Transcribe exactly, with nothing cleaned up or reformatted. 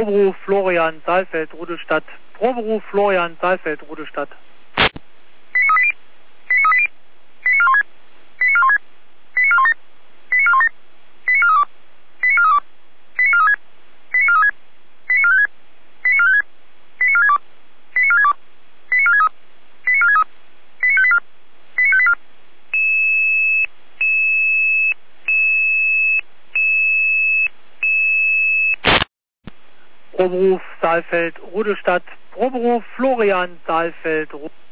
Proberuf Florian Saalfeld, Rudolstadt. Proberuf Florian Saalfeld, Rudolstadt. Proberuf Saalfeld, Rudolstadt. Proberuf Florian Saalfeld, Rudolstadt.